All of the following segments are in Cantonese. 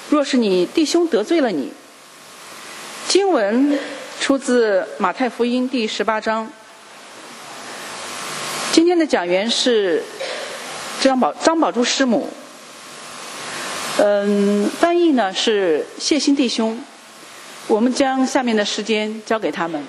若是你弟兄得罪了你。经文出自马太福音第18章。今天的讲员是张宝珠师母，翻译呢是谢新弟兄。我们将下面的时间交给他们。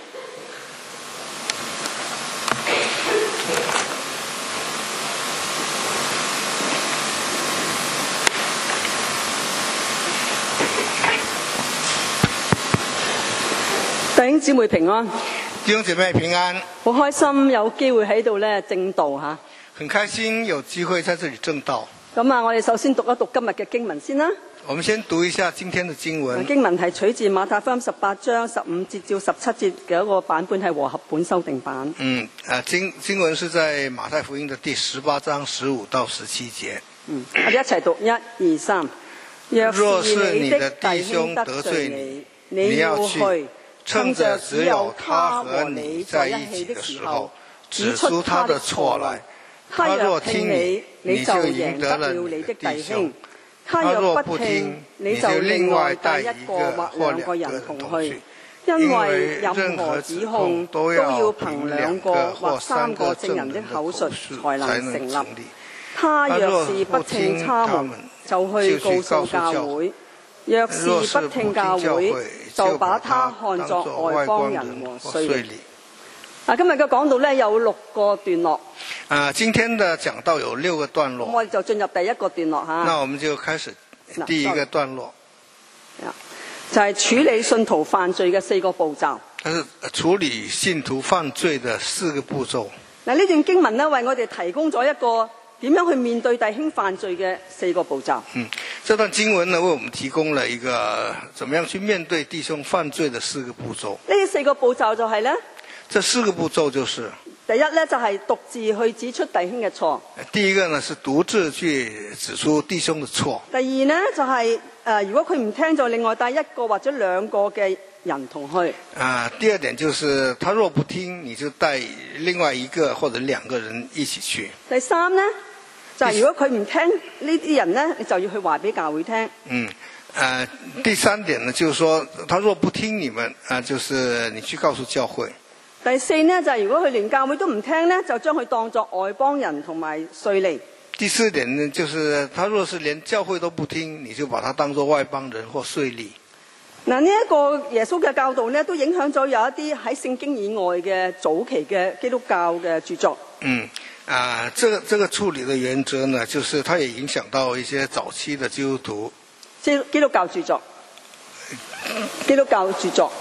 弟兄姊妹平安， 弟兄姐妹平安， 好開心有機會喺度咧證道嚇。 很開心有機會在這裡證道。 咁啊，我哋首先讀一讀今日嘅經文先啦。 我們先讀一下今天的經文。 經文係取自馬太福音18章15節至17節嘅一個版本係和合本修訂版。 經文是在馬太福音的第18章15到17節。 我哋一齊讀1、2、3。 若是你的弟兄得罪你，你要去，趁着只有他和你在一起的時候，指出他的錯來。他若聽你，你就贏得了你的弟兄；他若不聽，你就另外帶一個或兩個人同去。因為任何指控都要憑2個或3個證人的口述才能成立。他若是不聽他們，就去告訴教會；若是不聽教會，就把他看作外邦人和稅吏。今日嘅講道咧有6個段落。 今天的講道有6個段落。 我哋就進入第一個段落嚇。 那我們就開始第一個段落。 就係處理信徒犯罪嘅4個步驟。 它是處理信徒犯罪的4個步驟。 呢段經文咧為我哋提供咗一個點樣去面對弟兄犯罪嘅4個步驟。 這段經文呢為我們提供了一個怎麼樣去面對弟兄犯罪的4個步驟。 呢4個步驟就係呢。 這4個步驟就是第一呢，就係獨自去指出弟兄嘅錯。 第一個呢是獨自去指出弟兄的錯。 第二呢，就係如果佢唔聽就另外帶1個或者2個嘅人同去。 第二點就是他若不聽，你就帶另外1個或者2個人一起去。 第三呢，就係如果佢唔聽呢啲人呢，你就要去話俾教會聽。 第3點呢，就是說他若不聽你們，就是你去告訴教會。 第4呢，就係如果佢連教會都唔聽呢，就將佢當作外邦人同埋稅吏。 第4點呢，就是他若是連教會都不聽，你就把他當作外邦人或稅吏。 呢一個耶穌嘅教導呢，都影響咗有一啲喺聖經以外嘅早期嘅基督教嘅著作。 這個處理的原則呢，就是它也影響到一些早期的基督徒。 基督教著作，基督教著作，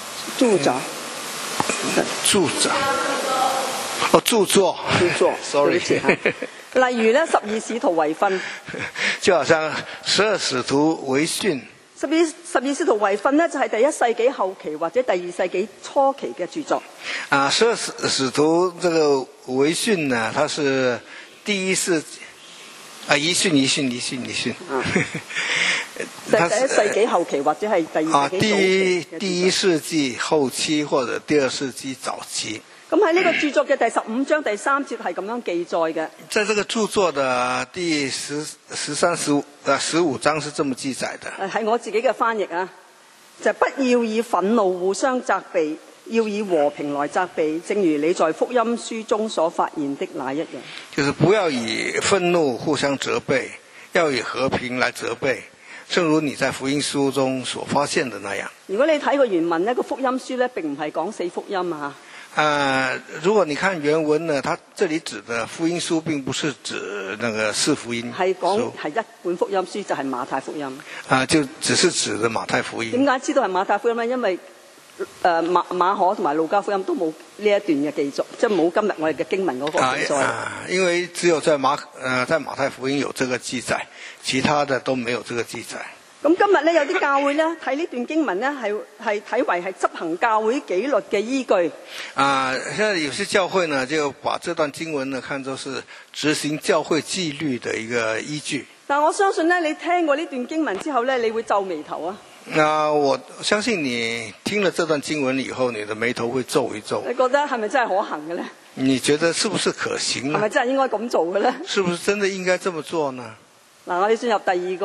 著作 ，sorry， 例如呢12使徒遺訓， 就好像12使徒遺訓。 12使徒遺訓呢，就係第1世紀後期或者第2世紀初期嘅著作。 12使徒這個遺訓呢，它是第1世遺訓。 第1世紀後期或者係第2世紀早期第1世紀後期或者第2世紀早期。 咁喺呢個著作嘅第15章第3節係咁樣記載嘅。 在這個著作的第15章是這麼記載的。 係我自己嘅翻譯啊，就不要以憤怒互相責備，要以和平來責備，正如你在福音書中所發現的那一樣。 就是不要以憤怒互相責備，要以和平來責備，正如你在福音書中所發現的那樣。 如果你睇個原文呢，個福音書呢並唔係講4福音啊。 如果你看原文呢，它這裡指的福音書並不是指那個4福音， 係講係一本福音書，就係馬太福音。 就只是指的馬太福音。 點解知道係馬太福音呢？因為馬可同埋路加福音都冇呢一段嘅記載，即係冇今日我哋嘅經文嗰個記載。 因為只有在馬太福音有這個記載，其他的都沒有這個記載。 咁今日呢，有啲教會呢睇呢段經文呢係睇為係執行教會紀律嘅依據。 現在有些教會呢就把這段經文呢看作是執行教會紀律的一個依據。 但我相信呢，你聽過呢段經文之後呢，你會皺眉頭啊。 我相信你聽了這段經文以後，你的眉頭會皺一皺。 你覺得係咪真係可行嘅呢？ 你覺得是不是可行呢？ 係咪真係應該咁做嘅呢？ 是不是真的應該這麼做呢？ 我哋進入第二個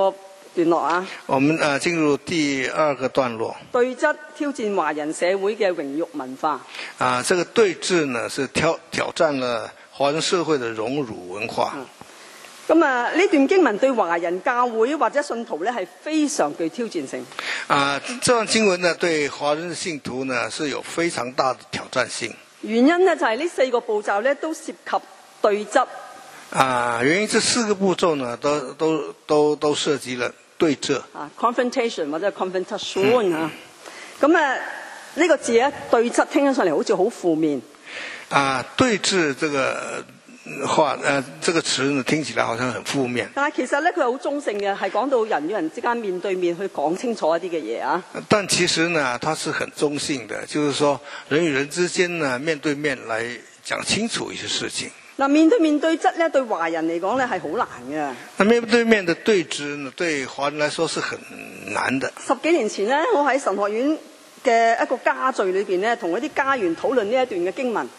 段落啊。 我們進入第二個段落。 對質挑戰華人社會嘅榮辱文化。 這個對峙呢，是挑戰了華人社會的榮辱文化。 咁呢段經文對華人教會或者信徒呢係非常具挑戰性。 這段經文呢對華人的信徒呢是有非常大的挑戰性。 原因呢就係呢4個步驟呢都涉及對質。 原因這4個步驟呢都涉及了對質。 confrontation 或者 confrontation 啊。咁呢個字呢對質聽起上嚟好似好負面。 對峙這個話這個詞呢聽起來好像很負面。 但係其實呢佢係好中性嘅，係講到人與人之間面對面去講清楚一啲嘅嘢啊。 但其實呢，它是很中性的，就是說人與人之間呢面對面來講清楚一些事情。 面對面對質呢對華人嚟講呢係好難嘅。 那面對面的對峙呢對華人來說是很難的。 10幾年前呢，我喺神學院嘅一個家聚裏邊呢，同一啲家員討論呢一段嘅經文。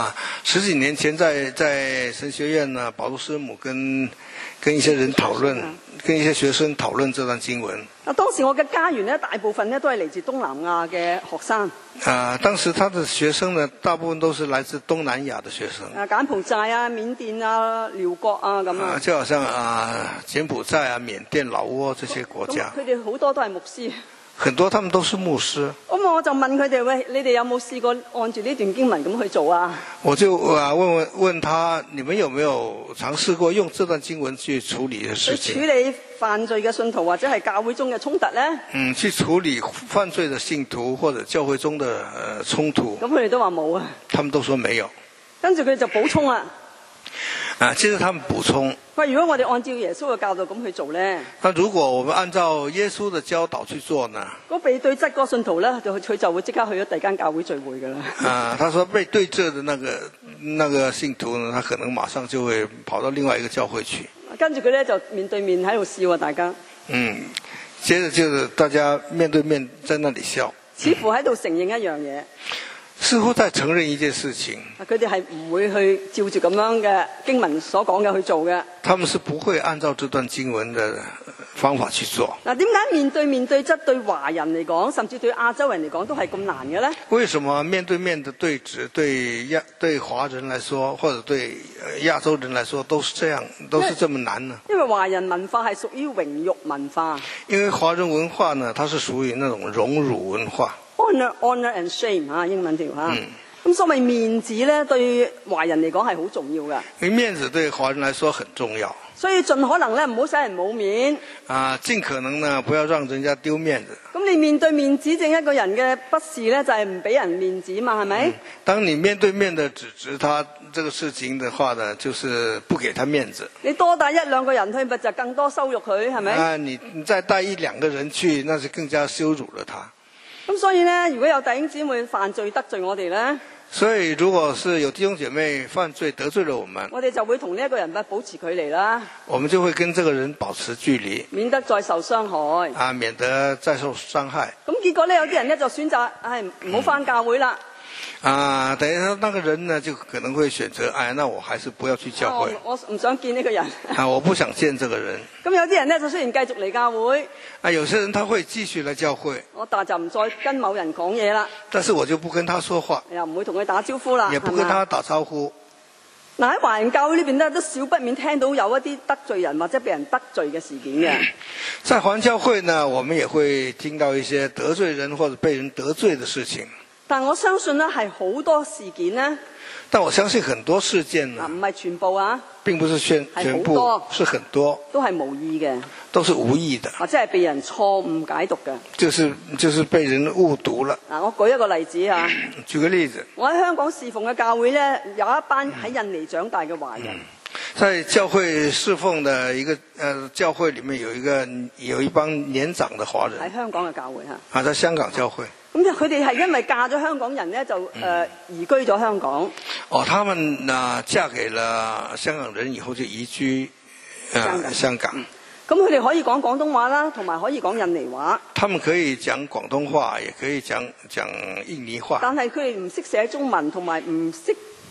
10幾年前在神學院呢，保祿師母跟一些人討論，跟一些學生討論這段經文。 當時我嘅家員呢，大部分呢都係嚟自東南亞嘅學生。 當時他的學生呢，大部分都是來自東南亞的學生。 柬埔寨啊、緬甸啊、寮國啊咁啊。 就好像柬埔寨啊、緬甸、老撾這些國家。 佢哋好多都係牧師。 很多他們都是牧師。 咁我就問佢哋：喂，你哋有冇試過按住呢段經文咁去做啊？ 我就問他：你們有沒有嘗試過用這段經文去處理的事情？ 去處理犯罪嘅信徒或者係教會中嘅衝突呢？ 去處理犯罪的信徒或者教會中的衝突。 咁佢哋都話冇啊。 他們都說沒有。跟住佢就補充啦。 接着他們補充。 如果我哋按照耶穌嘅教導咁去做呢？ 那如果我們按照耶穌的教導去做呢？ 嗰被對質嗰信徒呢，佢就會即刻去咗第二間教會聚會㗎啦。 他說被對質的那個信徒呢，他可能馬上就會跑到另外一個教會去。 跟住佢呢，就面對面喺度笑啊，大家。 接着就是大家面對面在那裡笑。 似乎喺度承認一樣嘢。 似乎在承認一件事情。 佢哋係唔會去照住咁樣嘅經文所講嘅去做嘅。 他們是不會按照這段經文的方法去做。 點解面對質對華人嚟講，甚至對亞洲人嚟講都係咁難嘅呢？ 為什麼面對面的對峙對華人來說，或者對亞洲人來說都是這樣，都是這麼難呢？ 因為華人文化係屬於榮辱文化。 因為華人文化呢，它是屬於那種榮辱文化。 Honor and shame 英文條咁所謂面子咧，對華人嚟講係好重要㗎。 因為面子對華人來說很重要。 所以盡可能咧唔好使人冇面。 盡可能呢不要讓人家丟面子。 咁你面對面指正一個人嘅不是咧，就係唔俾人面子嘛，係咪？ 當你面對面的指責他這個事情的話呢，就是不給他面子。 你多帶1、2個人去，咪就更多羞辱佢，係咪？ 你再帶1、2個人去，那是更加羞辱了他。 咁所以呢，如果有弟兄姊妹犯罪得罪我哋呢， 所以如果是有弟兄姐妹犯罪得罪了我們， 我哋就會同呢一個人保持距離啦。 我們就會跟這個人保持距離， 免得再受傷害。 免得再受傷害。 咁結果呢，有啲人呢就選擇唔好返教會啦。 等於那個人呢就可能會選擇，那我還是不要去教會。 我唔想見呢個人。 我不想見這個人。 咁有啲人呢就雖然繼續嚟教會， 有些人他會繼續來教會， 但就唔再跟某人講嘢啦。 但是我就不跟他說話， 又唔會同佢打招呼啦， 也不跟他打招呼。 喺華人教會呢邊呢，都少不免聽到有一啲得罪人或者被人得罪嘅事件嘅。 在華人教會呢，我們也會聽到一些得罪人或者被人得罪的事情。 但我相信呢係好多事件呢。 但我相信很多事件呢， 唔係全部啊， 並不是全部，是很多， 都係無意嘅， 都是無意的， 或者係被人錯誤解讀嘅， 就是被人誤讀了。 我舉一個例子啊， 舉個例子， 我喺香港侍奉嘅教會呢，有一班喺印尼長大嘅華人。 在教會侍奉的一個教會裡面有一幫年長的華人， 喺香港嘅教會嚇， 在香港教會。咁佢哋係因為嫁咗香港人呢，就移居咗香港。 他們嫁給了香港人以後就移居香港。 咁佢哋可以講廣東話啦，同埋可以講印尼話。 他們可以講廣東話，也可以講印尼話。 但係佢哋唔識寫中文，同埋唔識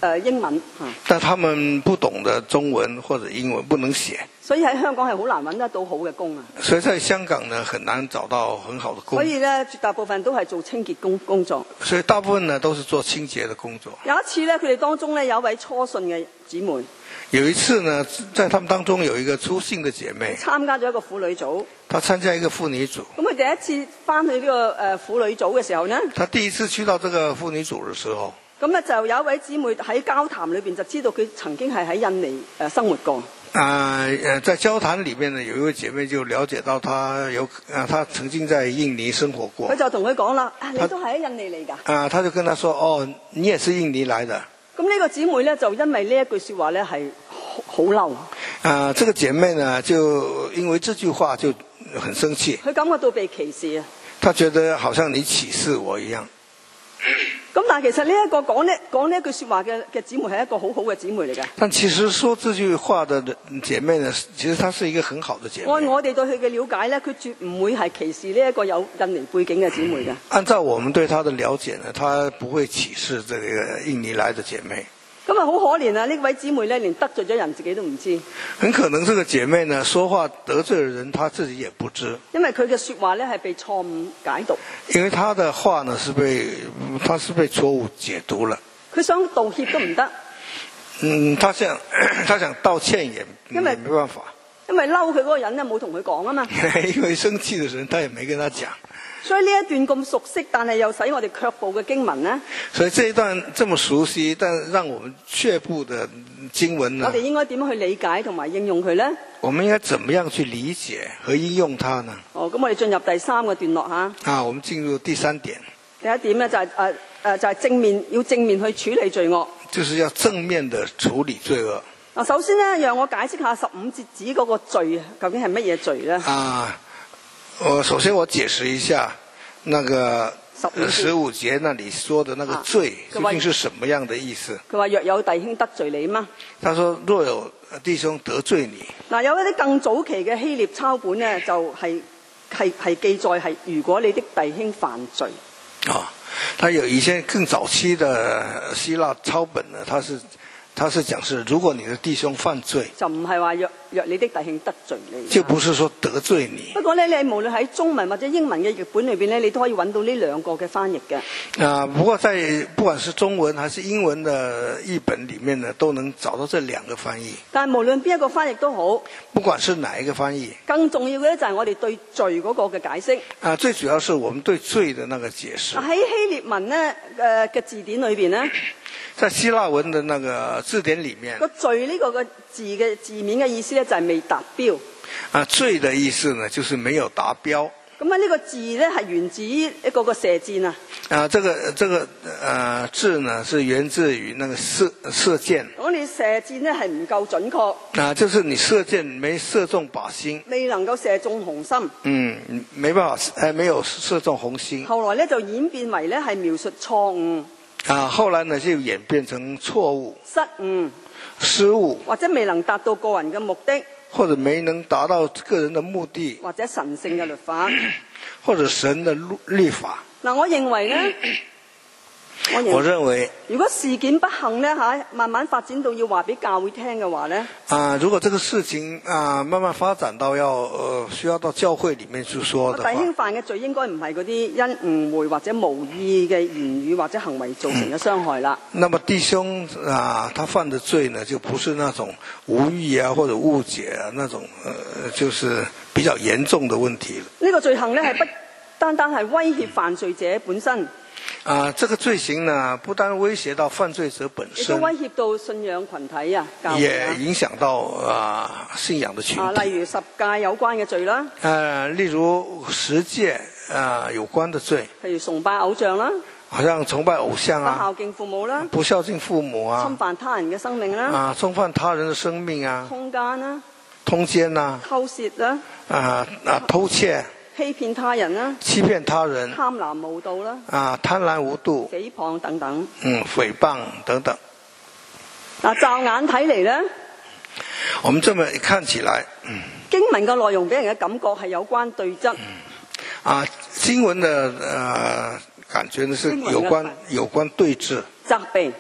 英文但他們不懂得中文或者英文，不能寫， 所以喺香港係好難揾得到好嘅工啊。 所以在香港呢，很難找到很好的工。 所以呢，絕大部分都係做清潔工作。 所以大部分呢都是做清潔的工作。 有一次呢，佢哋當中呢有一位初信嘅姊妹。 有一次呢，在他們當中有一個初信的姐妹， 參加咗一個婦女組。 她參加一個婦女組。 咁佢第一次翻去呢個婦女組嘅時候呢， 她第一次去到這個婦女組嘅時候， 咁咧就有一位姊妹喺交談裏邊就知道佢曾經係喺印尼生活過。 在交談裏面呢，有一位姐妹就了解到她曾經在印尼生活過。 佢就同佢講啦：你都係喺印尼嚟㗎？ 她就跟她說：哦，你也是印尼來的。 咁呢個姊妹呢，就因為呢一句說話呢，係好嬲。 這個姐妹呢就因為這句話就很生氣。 佢感覺到被歧視啊！ 她覺得好像你歧視我一樣。 咁但係其實呢一個講呢一句說話嘅姊妹係一個好好嘅姊妹嚟嘅。 但其實說這句話的姐妹呢，其實她是一個很好的姐妹。 按我哋對佢嘅了解呢，佢絕唔會係歧視呢一個有印尼背景嘅姊妹嘅。 按照我們對她的了解呢，她不會歧視這個印尼來的姐妹。 咁啊，好可憐啊！呢位姊妹呢，連得罪咗人自己都唔知。 很可能這個姐妹呢，說話得罪了人，她自己也不知。因為佢嘅說話呢，係被錯誤解讀。 因為她的話呢，是被錯誤解讀了。 佢想道歉都唔得。 她想道歉也沒辦法。 因為嬲佢嗰個人呢，冇同佢講啊嘛。 因為生氣的人，他也沒跟他講。 所以呢一段咁熟悉，但係又使我哋卻步嘅經文呢？ 所以這一段這麼熟悉，但讓我們卻步的經文呢？ 我哋應該點樣去理解同埋應用佢呢？ 我們應該怎麼樣去理解和應用它呢？ 咁我哋進入第三個段落吓。 我們進入第三點。 第一點呢，就係正面去處理罪惡。 就是要正面的處理罪惡。 首先呢，讓我解釋下15節指嗰個罪究竟係乜嘢罪呢？ 首先我解釋一下，那個15節那裡說的那個罪究竟是什麼樣的意思？ 佢話若有弟兄得罪你嘛？ 他說若有弟兄得罪你。 有一啲更早期嘅希臘抄本呢，就係記載係如果你的弟兄犯罪。 他有一些更早期的希臘抄本呢，他是講是如果你的弟兄犯罪， 就唔係話若你的弟兄得罪你， 就不是說得罪你。 不過呢，你無論喺中文或者英文嘅譯本裏邊呢，你都可以揾到呢兩個嘅翻譯嘅。 不過不管是中文還是英文的譯本裏面呢，都能找到這兩個翻譯。 但係無論邊一個翻譯都好， 不管是哪一個翻譯， 更重要嘅咧就係我哋對罪嗰個嘅解釋。 最主要是我們對罪的那個解釋。 喺希臘文呢嘅字典裏邊呢， 在希臘文的那個字典裏面， 個罪呢個嘅字面嘅意思呢，就係未達標。 罪的意思呢就是沒有達標。 咁呢個字呢係源自於一個射箭啊。 這個字呢是源自於那個射箭。 我哋射箭呢係唔夠準確。 就是你射箭沒射中靶心， 未能夠射中紅心。 沒辦法，沒有射中紅心。 後來呢就演變為呢係描述錯誤。 後來呢就演變成錯誤、失誤， 或者未能達到個人嘅目的， 或者沒能達到個人的目的， 或者神聖嘅律法， 或者神的律法。 我認為呢， 我認為如果事件不幸呢慢慢發展到要話俾教會聽嘅話呢， 如果這個事情慢慢發展到需要到教會裡面去說的話， 弟兄犯嘅罪應該唔係嗰啲因誤會或者無意嘅言語或者行為造成嘅傷害啦。 那麼弟兄他犯的罪呢，就不是那種無意或者誤解那種就是比較嚴重的問題了。 呢個罪行呢係不單單係威脅犯罪者本身。 這個罪行呢，不單威脅到犯罪者本身， 亦都威脅到信仰群體也影響到信仰的群體。 例如十誡有關嘅罪啦， 例如十誡有關的罪， 譬如崇拜偶像啦， 好像崇拜偶像啊， 不孝敬父母啦， 不孝敬父母啊， 侵犯他人嘅生命啦， 侵犯他人的生命啊， 通姦啦， 通姦啦， 偷竊啦， 偷竊。 欺騙他人啦， 欺騙他人， 貪婪無度啦， 貪婪無度， 誹謗等等， 誹謗等等。 驟眼睇嚟呢， 我們這麼看起來， 經文嘅內容俾人嘅感覺係有關對質。 經文的感覺呢是有關對峙、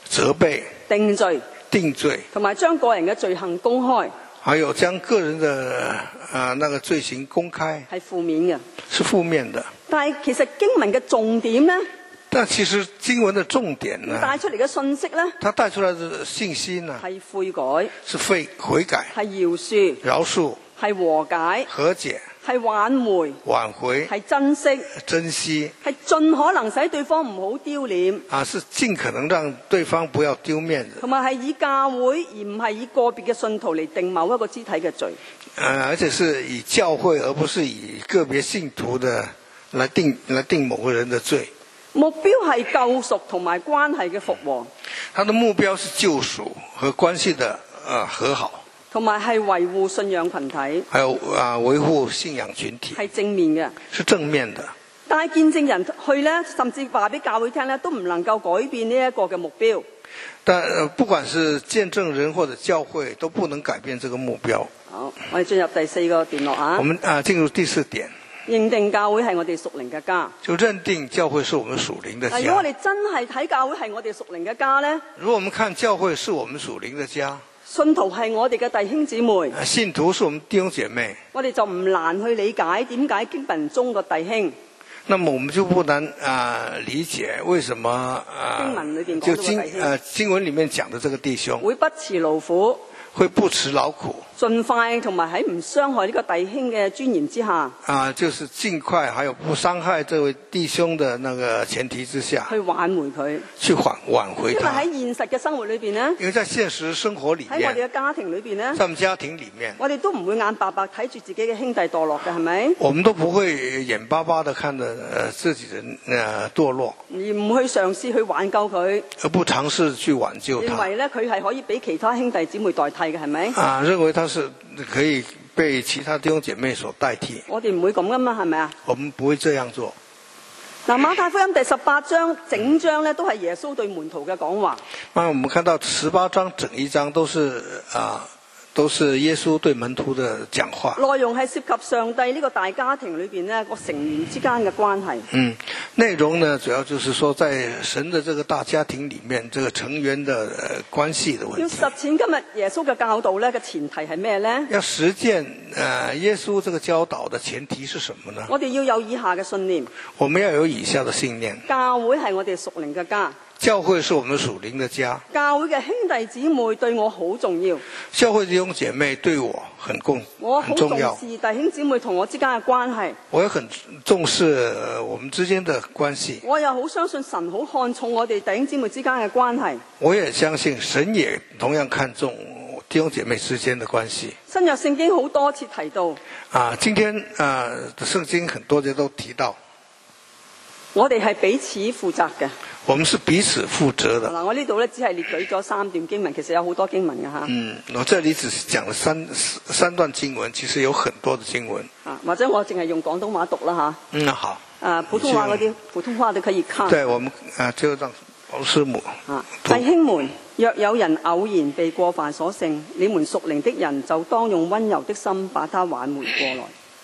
責備、定罪， 同埋將個人嘅罪行公開， 還有將個人的那個罪行公開， 係負面嘅， 是負面的。 但係其實經文嘅重點呢， 但其實經文的重點呢， 帶出嚟嘅信息呢， 它帶出來的信息呢， 係悔改， 是悔改， 係饒恕，係和解，係挽回，係珍惜，係盡可能使對方唔好丟臉， 是盡可能讓對方不要丟面子， 同埋係以教會而唔係以個別嘅信徒嚟定某一個肢體嘅罪， 而且是以教會而不是以個別信徒的來定某個人的罪。 目標係救贖同埋關係嘅復和， 他的目標是救贖和關係的和好， 同埋係維護信仰群體， 還有維護信仰群體， 係正面嘅， 是正面的。 但係見證人去呢，甚至話俾教會聽呢，都唔能夠改變呢一個嘅目標。 但不管是見證人或者教會，都不能改變這個目標。 好，我哋進入第4個段落啊。 我們進入第4點。 認定教會係我哋屬靈嘅家， 就認定教會是我們屬靈的家。 如果我哋真係睇教會係我哋屬靈嘅家呢， 如果我們看教會是我們屬靈的家， 信徒係我哋嘅弟兄姊妹， 信徒是我們弟兄姐妹， 我哋就唔難去理解點解經文中嘅弟兄。 那麼我們就不難理解為什麼經文裏邊講到嘅弟兄， 經文裡面講的這個弟兄會不辭勞苦， 會不辭勞苦， 盡快同埋喺唔傷害呢個弟兄嘅尊嚴之下， 就是盡快，還有不傷害這位弟兄的那個前提之下， 去挽回佢， 去挽回他。 因為喺現實嘅生活裏邊呢， 因為在現實生活裡面， 喺我哋嘅家庭裏邊呢， 在我們家庭裡面， 我哋都唔會眼白白睇住自己嘅兄弟墮落嘅，係咪？ 我們都不會眼巴巴地看着自己的墮落， 而唔去嘗試去挽救佢， 而不嘗試去挽救他。 認為呢，佢係可以俾其他兄弟姊妹代替嘅，係咪？ 認為他是可以被其他弟兄姐妹所代替。 我哋唔會咁噶嘛，係咪啊？ 我們不會這樣做。 嗱，馬太福音第18章整章呢，都係耶穌對門徒嘅講話。 我們看到18章整一章都是耶穌對門徒的講話。 內容係涉及上帝呢個大家庭裏邊呢個成員之間嘅關係。 內容呢主要就是說在神的這個大家庭裡面，這個成員的關係的問題。 要實踐今日耶穌嘅教導呢嘅前提係咩呢？ 要實踐耶穌這個教導的前提是什麼呢？ 我哋要有以下嘅信念。 我們要有以下的信念。 教會係我哋屬靈嘅家。 教會是我們屬靈的家。 教會嘅兄弟姊妹對我好重要。 教會弟兄姐妹對我很重要。 我好重視弟兄姊妹同我之間嘅關係。 我也很重視我們之間的關係。 我又好相信神好看重我哋弟兄姊妹之間嘅關係。 我也相信神也同樣看重弟兄姐妹之間的關係。 新約聖經好多次提到。 今天的聖經很多節都提到。 我哋係彼此負責嘅。 我們是彼此負責的。 嗱，我呢度咧只係列舉咗3段經文，其實有好多經文嘅吓。 我這裡只是講了三段經文，其實有很多的經文。 或者我淨係用廣東話讀啦吓。 好。 普通話嗰啲普通話都可以看。 對，我們就讓黃師母。 弟兄們，若有人偶然被過犯所勝，你們屬靈的人就當用溫柔的心把他挽回過來。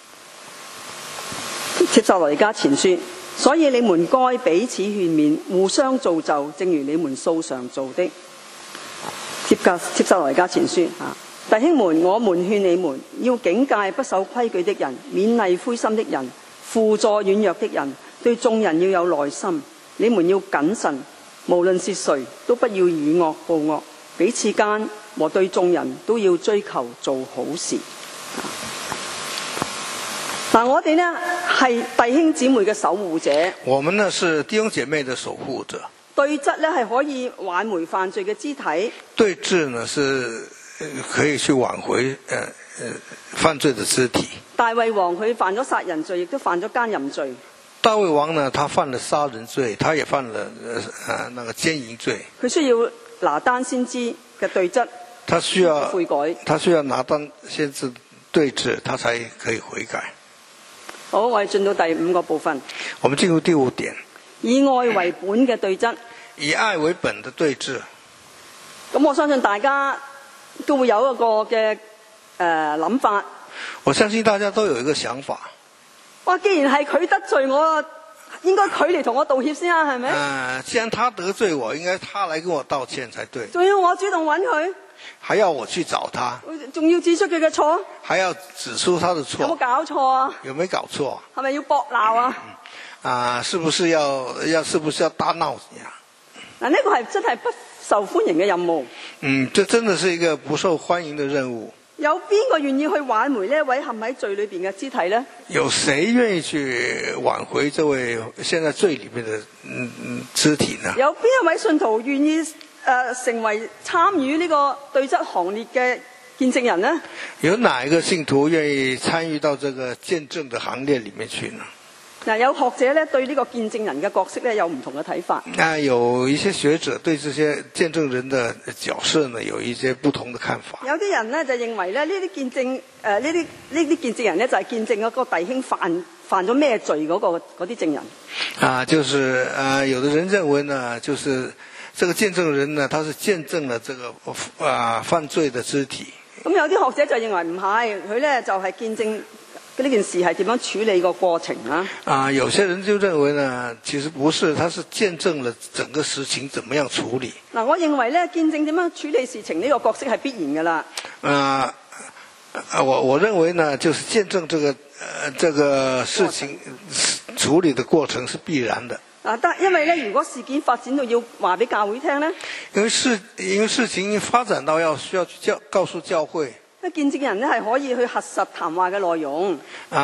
帖撒羅尼迦前書。所以你們該彼此勸勉，互相造就，正如你們素常做的。帖撒羅尼迦前書弟兄們，我們勸你們要警戒不守規矩的人，勉勵灰心的人，輔助軟弱的人，對眾人要有耐心。你們要謹慎，無論是誰，都不要以惡報惡，彼此間和對眾人都要追求做好事。我哋呢係弟兄姊妹嘅守護者。 我們呢是弟兄姐妹的守護者。 對質呢係可以挽回犯罪嘅肢體。 對質呢是可以去挽回犯罪的肢體。 大衛王佢犯咗殺人罪，亦都犯咗奸淫罪。 大衛王呢，他犯了殺人罪，他也犯了那個奸淫罪。 佢需要拿單先知嘅對質。 他需要悔改。 他需要拿單先知對質，他才可以悔改。 好，我哋進到第5個部分。 我們進入第5點。 以愛為本嘅對質。 以愛為本的對質。 咁我相信大家都會有一個嘅諗法。 我相信大家都有一個想法。 既然係佢得罪我， 應該佢嚟同我道歉先啊，係咪？ 既然他得罪我，應該他來跟我道歉才對。 仲要我主動揾佢， 還要我去找他， 仲要指出佢嘅錯， 還要指出他的錯， 有冇搞錯啊？ 有沒有搞錯？ 係咪要駁鬧啊？ 是不是要大鬧呀？ 嗱，呢個係真係不受歡迎嘅任務。 這真的是一個不受歡迎的任務。 有邊個願意去挽回呢一位陷喺罪裏邊嘅肢體呢？ 有誰願意去挽回這位現在罪裏面的肢體呢？ 有邊一位信徒願意成為參與呢個對質行列嘅見證人呢？有哪一個信徒願意參與到這個見證的行列裏面去呢？ 嗱，有學者咧對呢個見證人嘅角色咧有唔同嘅睇法。 有一些學者對這些見證人的角色呢有一些不同的看法。 有啲人呢就認為咧呢啲見證呢啲見證人咧就係見證嗰個弟兄犯咗咩罪嗰啲證人。 就是有的人認為呢，就是這個見證人呢，他是見證了這個犯罪的肢體。 咁有啲學者就認為唔係，佢咧就係見證呢件事係點樣處理個過程啊？ 有些人就認為呢，其實不是，他是見證了整個事情怎麼樣處理。 嗱，我認為咧見證點樣處理事情呢個角色係必然㗎啦。 我認為呢，就是見證這個事情處理的過程是必然的。 因為咧，如果事件發展到要話俾教會聽咧， 因為事情發展到需要去告訴教會。 見證人咧係可以去核實談話嘅內容。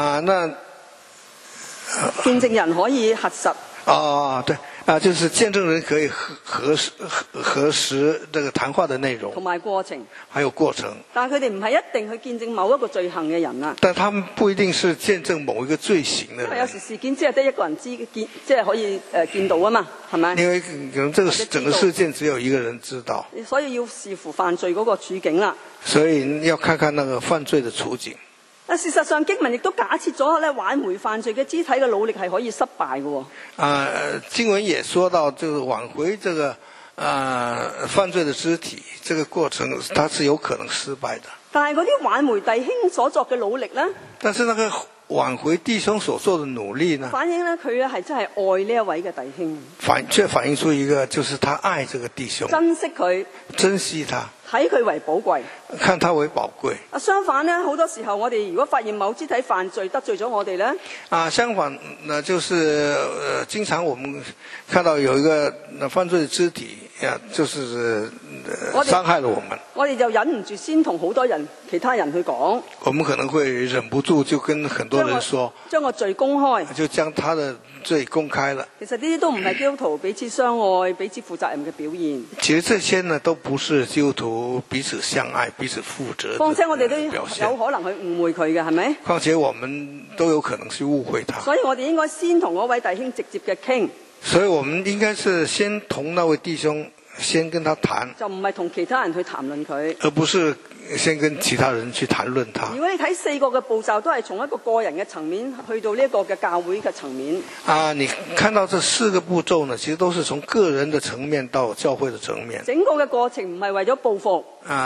見證人可以核實。 對。就是見證人可以核實這個談話的內容。同埋過程。還有過程。 但係佢哋唔係一定去見證某一個罪行嘅人啊。 但他們不一定是見證某一個罪行嘅人。 因為有時事件只係得一個人知，即係可以見到啊嘛，係咪？ 因為可能這個整個事件只有一個人知道。 所以要視乎犯罪嗰個處境啦。 所以要看看那個犯罪的處境。 事實上經文亦都假設咗咧挽回犯罪嘅肢體嘅努力係可以失敗嘅。 經文也說到，就是挽回這個犯罪的肢體，這個過程它是有可能失敗的。 但係嗰啲挽回弟兄所作嘅努力咧？但是那個挽回弟兄所做的努力呢？ 反映咧佢咧係真係愛呢一位嘅弟兄。 卻反映出一個，就是他愛這個弟兄， 珍惜佢， 珍惜他。 睇佢為寶貴， 看他為寶貴。 相反呢，好多時候我哋如果發現某肢體犯罪得罪咗我哋呢， 相反呢，就是經常我們看到有一個犯罪的肢體，就是傷害了我們。 我哋就忍唔住先同好多人、其他人去講。 我們可能會忍不住就跟很多人說， 將個罪公開， 就將他的罪公開了。 其實呢啲都唔係基督徒彼此相愛、彼此負責任嘅表現。 其實這些呢，都不是基督徒彼此相愛、彼此負責的表現。 況且我哋都有可能去誤會佢嘅，係咪？ 況且我們都有可能去誤會他。 所以我哋應該先同嗰位弟兄直接嘅傾。 所以我們應該是先同那位弟兄先跟他談， 就唔係同其他人去談論佢， 而不是先跟其他人去談論他。 如果你睇4個嘅步驟，都係從一個個人嘅層面去到呢一個嘅教會嘅層面。 你看到這4個步驟呢，其實都是從個人的層面到教會的層面。 整個嘅過程唔係為咗報復。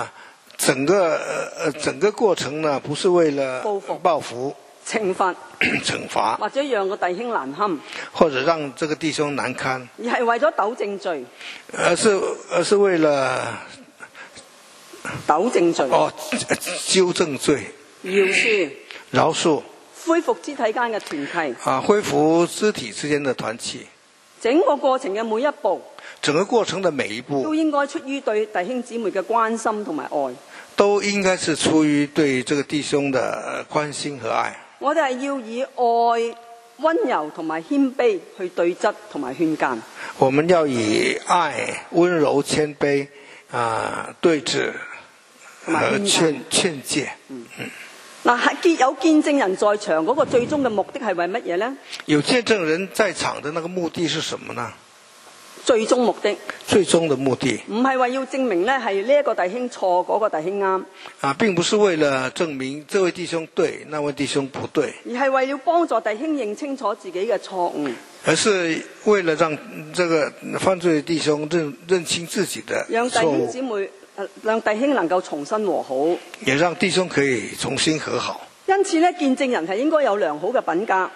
整個過程呢，不是為了報復、 懲罰，或者讓個弟兄難堪， 或者讓這個弟兄難堪， 而係為咗糾正罪， 而是為了糾正罪， 糾正罪，饒恕， 恢復肢體間嘅團契， 恢復肢體之間的團契。 整個過程嘅每一步， 整個過程的每一步， 都應該出於對弟兄姊妹嘅關心同埋愛， 都應該是出於對這個弟兄的關心和愛。 我哋係要以愛、温柔同埋謙卑去對質同埋勸諫。 我們要以愛、温柔、謙卑對峙和勸誡。 有見證人在場嗰個最終嘅目的係為乜嘢呢？ 有見證人在場的那個目的是什麼呢？ 最終目的， 最終的目的唔係話要證明呢係呢一個弟兄錯，嗰個弟兄啱。 並不是為了證明這位弟兄對，那位弟兄不對， 而係為了幫助弟兄認清楚自己嘅錯誤， 而是為了讓這個犯罪的弟兄認清自己的錯誤， 讓弟兄姊妹，讓弟兄能夠重新和好， 也讓弟兄可以重新和好。 因此呢，見證人係應該有良好嘅品格。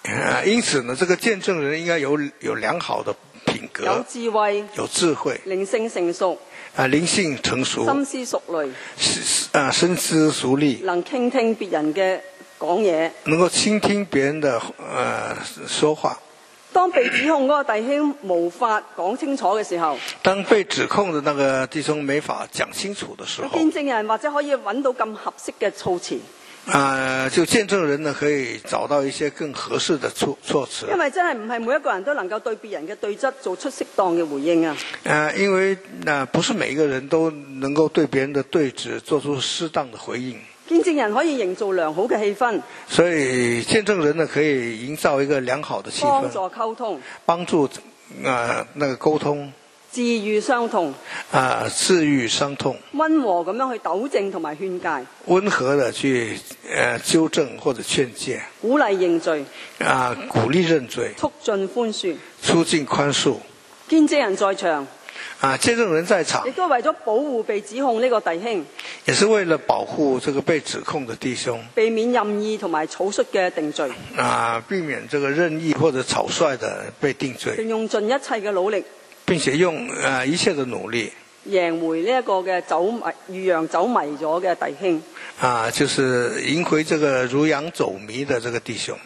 因此呢，这个见证人应该有良好的品格， 有智慧， 有智慧， 靈性成熟， 靈性成熟， 深思熟慮， 深思熟慮， 能傾聽別人嘅講嘢， 能夠傾聽別人的說話。 當被指控嗰個弟兄無法講清楚嘅時候， 當被指控的那個弟兄沒法講清楚的時候， 見證人或者可以揾到咁合適嘅措辭。 就見證人呢，可以找到一些更合適的措辭。 因為真係唔係每一個人都能夠對別人嘅對質做出適當嘅回應啊。 因為不是每一個人都能夠對別人的對質做出適當的回應。 見證人可以營造良好嘅氣氛， 所以見證人呢可以營造一個良好的氣氛， 幫助溝通， 幫助那個溝通， 治癒傷痛， 治癒傷痛， 溫和咁樣去糾正同埋勸誡， 溫和的去糾正或者勸誡， 鼓勵認罪， 鼓勵認罪， 促進寬恕， 促進寬恕。 見證人在場， 見證人在場， 亦都為咗保護被指控呢個弟兄， 也是為了保護這個被指控的弟兄， 避免任意同埋草率嘅定罪， 避免這個任意或者草率的被定罪， 並用盡一切嘅努力， 並且用一切的努力贏回呢一個嘅如羊走迷咗嘅弟兄， 就是贏回這個如羊走迷的這個弟兄。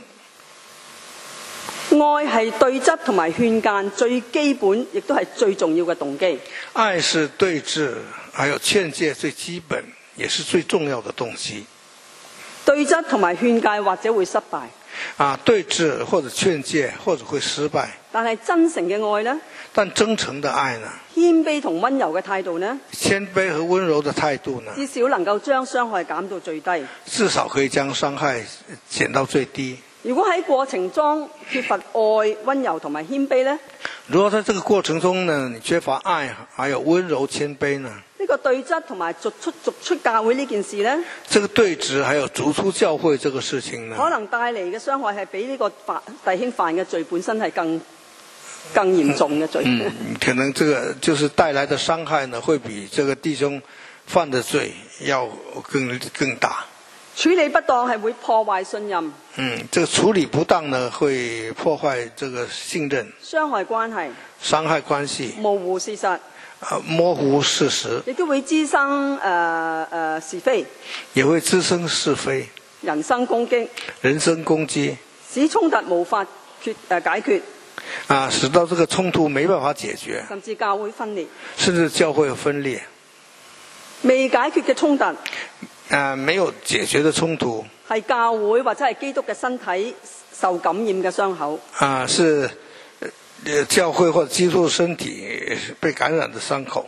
愛係對質同埋勸諫最基本，亦都係最重要嘅動機。 愛是對質，還有勸誡最基本，也是最重要的動機。 對質同埋勸誡或者會失敗。 對質或者勸誡或者會失敗。 但係真誠嘅愛呢？ 但真誠的愛呢？ 謙卑同溫柔嘅態度呢？ 謙卑和溫柔的態度呢？ 至少能夠將傷害減到最低。 至少可以將傷害減到最低。 如果喺過程中缺乏愛、溫柔同埋謙卑呢？ 如果在這個過程中呢，你缺乏愛，還有溫柔謙卑呢？ 呢個對質同埋逐出教會呢件事呢？這個對質還有逐出教會這個事情呢？ 可能帶嚟嘅傷害係比呢個弟兄犯嘅罪本身係更嚴重嘅罪。 可能這個就是帶來的傷害呢，會比這個弟兄犯的罪要更大。 處理不當係會破壞信任。 這個處理不當呢，會破壞這個信任， 傷害關係， 傷害關係， 模糊事實， 模糊事實， 亦都會滋生是非， 也會滋生是非， 人身攻擊， 使衝突無法解決， 使到這個衝突沒辦法解決， 甚至教會分裂，未解決嘅衝突。 沒有解決的衝突係教會或者係基督嘅身體受感染嘅傷口。 是教會或者基督身體被感染的傷口。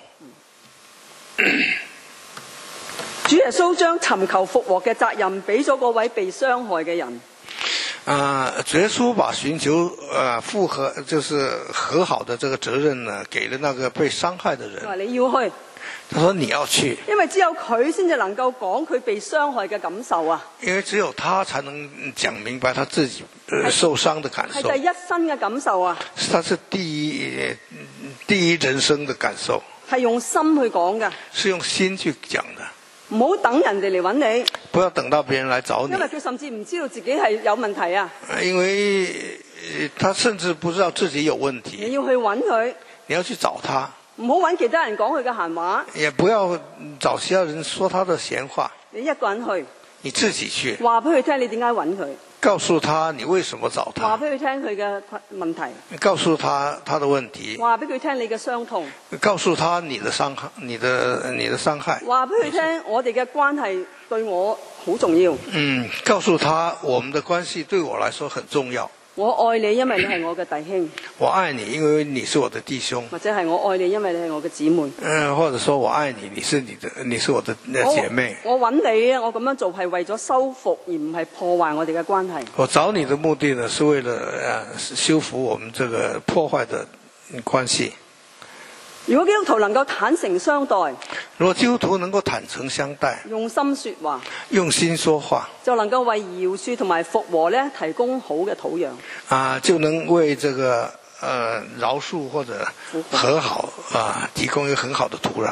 主耶穌將尋求復和嘅責任俾咗嗰位被傷害嘅人。 主耶穌把尋求復和就是和好的這個責任呢，給了那個被傷害的人。 你要去。 他說你要去， 因為只有佢先至能夠講佢被傷害嘅感受啊。 因為只有他才能講明白他自己受傷的感受。 係第一身嘅感受啊。 他是第一人生的感受。 係用心去講㗎。 是用心去講的。 唔好等人哋嚟揾你。 不要等到別人來找你。 因為佢甚至唔知道自己係有問題啊。 因為他甚至不知道自己有問題。 你要去揾佢。 你要去找他。 唔好揾其他人講佢嘅閒話， 也不要找其他人說他的閒話。 你一個人去， 你自己去， 話俾佢聽你點解揾佢， 告訴他你為什麼找他， 話俾佢聽佢嘅問題， 告訴他他的問題， 話俾佢聽你嘅傷痛， 告訴他你的傷害，你的傷害， 話俾佢聽我哋嘅關係對我好重要。 告訴他我們的關係對我來說很重要。 我愛你，因為你係我嘅弟兄。 我愛你，因為你是我的弟兄。 或者係我愛你，因為你係我嘅姊妹。 或者說我愛你，你是我的姐妹。 我揾你，我咁樣做係為咗修復，而唔係破壞我哋嘅關係。 我找你的目的呢，是為了修復我們這個破壞的關係。 如果基督徒能夠坦誠相待， 如果基督徒能夠坦誠相待， 用心說話， 用心說話， 就能夠為饒恕同埋復和呢提供好嘅土壤。 就能為這個饒恕或者和好提供一個很好的土壤。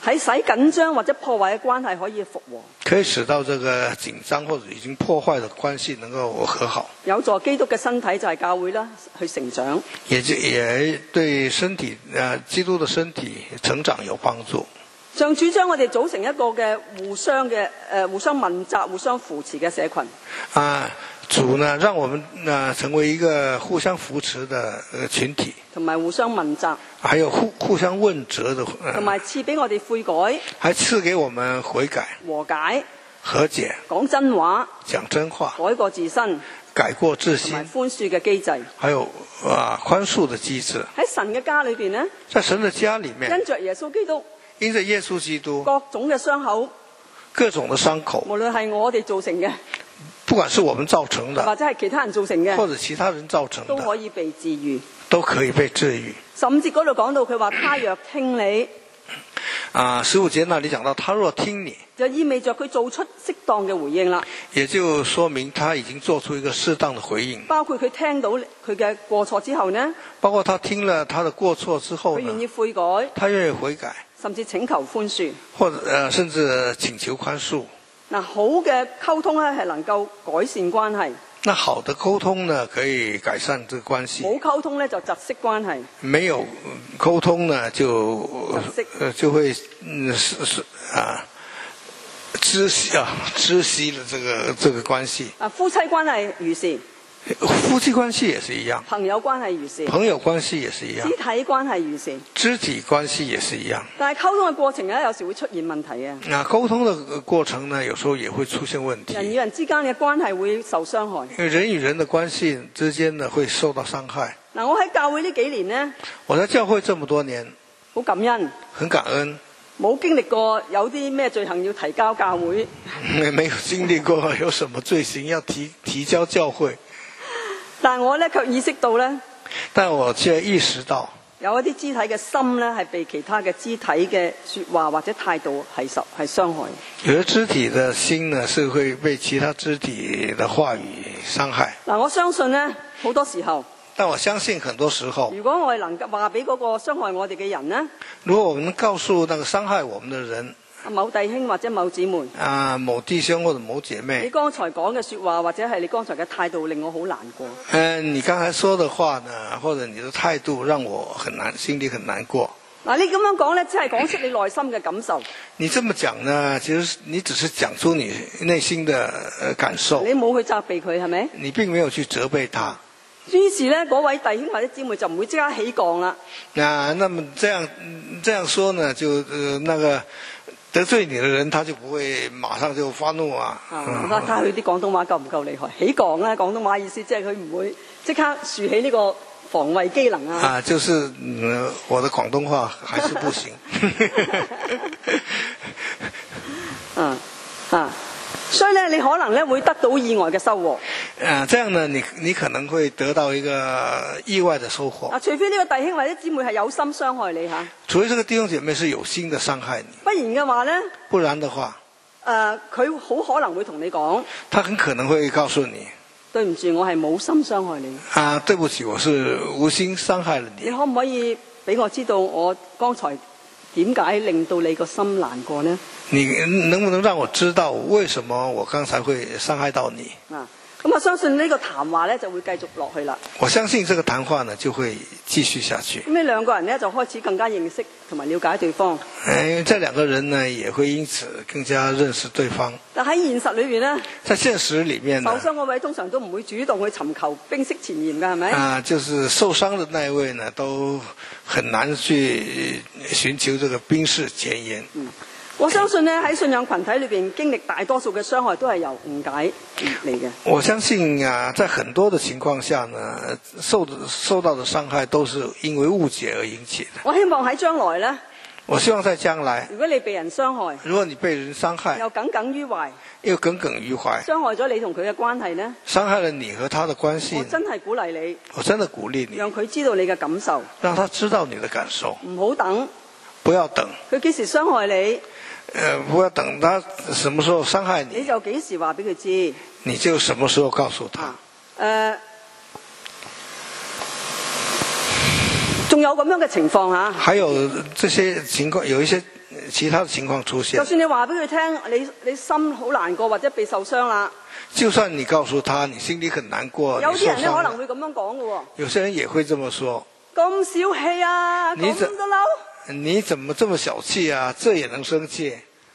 喺使緊張或者破壞嘅關係可以復和， 可以使到這個緊張或者已經破壞的關係能夠和好， 有助基督嘅身體就係教會啦，去成長， 也對身體基督的身體成長有幫助。 上主將我哋組成一個嘅互相問責、互相扶持嘅社群。 主呢，讓我們成為一個互相扶持的群體， 同埋互相問責， 還有互相問責的， 同埋賜俾我哋悔改， 還賜給我們悔改、 和解、 和解、 講真話、 講真話、 改過自新、 改過自新， 同埋寬恕嘅機制， 還有寬恕的機制。 喺神嘅家裏邊呢， 在神的家裏面， 因着耶穌基督， 因着耶穌基督， 各種嘅傷口， 各種的傷口， 無論係我哋造成嘅， 不管是我們造成的， 或者係其他人造成嘅， 或者其他人造成的， 都可以被治愈， 都可以被治愈。 甚至嗰度講到佢話，他若聽你 ，15節那裡講到，他若聽你， 就意味着佢做出適當嘅回應啦。 也就說明他已經做出一個適當的回應。 包括佢聽到佢嘅過錯之後呢， 包括他聽了他的過錯之後呢， 佢願意悔改， 他願意悔改， 甚至請求寬恕， 或者甚至請求寬恕。 嗱，好嘅溝通咧係能夠改善關係。 那好的溝通呢，可以改善這個關係。 冇溝通咧就窒息關係。 沒有溝通呢，就會窒息了這個關係。 夫妻關係如是。 夫妻關係也是一樣。 朋友關係如是。 朋友關係也是一樣。 肢體關係如是。 肢體關係也是一樣。 但係溝通嘅過程咧，有時會出現問題嘅。 溝通嘅過程呢，有時候也會出現問題。 人與人之間嘅關係會受傷害。 因為人與人的關係之間呢，會受到傷害。 我喺教會呢幾年呢， 我在教會這麼多年， 好感恩。 很感恩。 冇經歷過有啲咩罪行要提交教會。 沒有經歷過有什麼罪行要提交教會。 但我咧卻意識到咧， 但我卻意識到有一啲肢體嘅心咧係被其他嘅肢體嘅說話或者態度係傷害。 有啲肢體嘅心呢，是會被其他肢體嘅話語傷害。 我相信呢，好多時候， 但我相信很多時候， 如果我哋能夠話俾嗰個傷害我哋嘅人呢， 如果我們能告訴那個傷害我們嘅人， 某弟兄或者某姊妹， 某弟兄或者某姐妹， 你剛才講嘅說話或者係你剛才嘅態度令我好難過。 你剛才說的話呢，或者你的態度讓我心裡很難過。 你咁樣講呢，只係講出你內心嘅感受。 你這麼講呢，其實你只是講出你內心的感受。 你冇去責備佢，係咪？ 你並沒有去責備他。 於是呢，嗰位弟兄或者姊妹就唔會即刻起降啦。 那麼這樣說呢，就那個得罪你的人，他就不會馬上就發怒啊。 睇下佢啲廣東話夠唔夠厲害？起降啦，廣東話意思即係佢唔會即刻豎起呢個防衛機能啊。 就是我的廣東話還是不行。 所以呢，你可能呢會得到意外嘅收穫。 這樣呢，你可能會得到一個意外的收穫。 除非呢個弟兄或者姊妹係有心傷害你吓。 除非這個弟兄姐妹是有心的傷害你。 不然嘅話呢？ 不然的話， 佢好可能會同你講。 他很可能會告訴你， 對唔住，我係冇心傷害你。 對不起，我是無心傷害了你。 你可唔可以俾我知道我剛才點解令到你個心難過呢？ 你能不能讓我知道為什麼我剛才會傷害到你？ 咁我相信呢個談話呢就會繼續落去啦。 我相信這個談話呢就會繼續下去。 咁呢兩個人呢就開始更加認識同埋了解對方。 這兩個人呢也會因此更加認識對方。 但喺現實裏邊呢， 在現實裏面呢， 受傷嗰位通常都唔會主動去尋求冰釋前嫌㗎，係咪？ 就是受傷的那一位呢，都很難去尋求這個冰釋前嫌。 我相信呢喺信仰群體裏邊經歷大多數嘅傷害都係由誤解嚟嘅。 我相信在很多的情況下呢，受到的傷害都是因為誤解而引起的。 我希望喺將來呢， 我希望在將來， 如果你被人傷害， 如果你被人傷害， 又耿耿於懷，傷害咗你同佢嘅關係呢， 傷害了你和他的關係， 我真係鼓勵你， 我真的鼓勵你， 讓佢知道你嘅感受， 讓他知道你的感受， 唔好等， 不要等， 佢幾時傷害你， 不要等他什麼時候傷害你， 你就幾時話俾佢知， 你就什麼時候告訴他。 仲有咁樣嘅情況吓， 還有這些情況，有一些其他的情況出現。 就算你話俾佢聽，你心好難過或者被受傷啦。 就算你告訴他你心裡很難過， 有啲人咧可能會咁樣講嘅喎。 有些人也會這麼說。 咁小氣啊，咁都嬲？ 你怎麼這麼小氣啊？這也能生氣？